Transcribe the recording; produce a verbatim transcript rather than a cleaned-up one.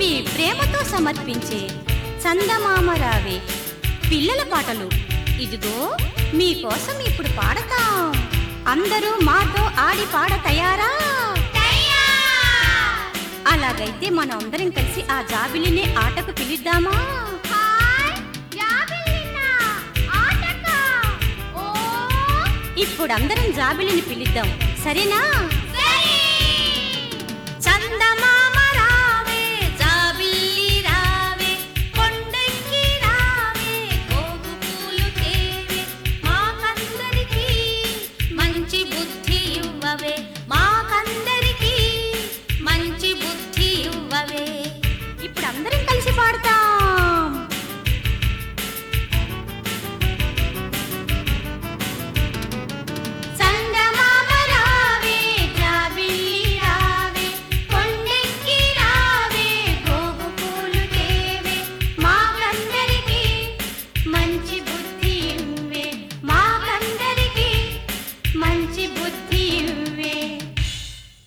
TV ప్రేమతో సమర్పించే చందమామ రావే పిల్లల పాటలు ఇదిగో మీకోసం ఇప్పుడు పాడతాం. అందరూ మాతో ఆడి పాడ తయారా? అలాగైతే మనం అందరం కలిసి ఆ జాబిలిని ఆటకు పిలుద్దామా? ఇప్పుడు అందరం జాబిలిని పిలుద్దాం, సరేనా?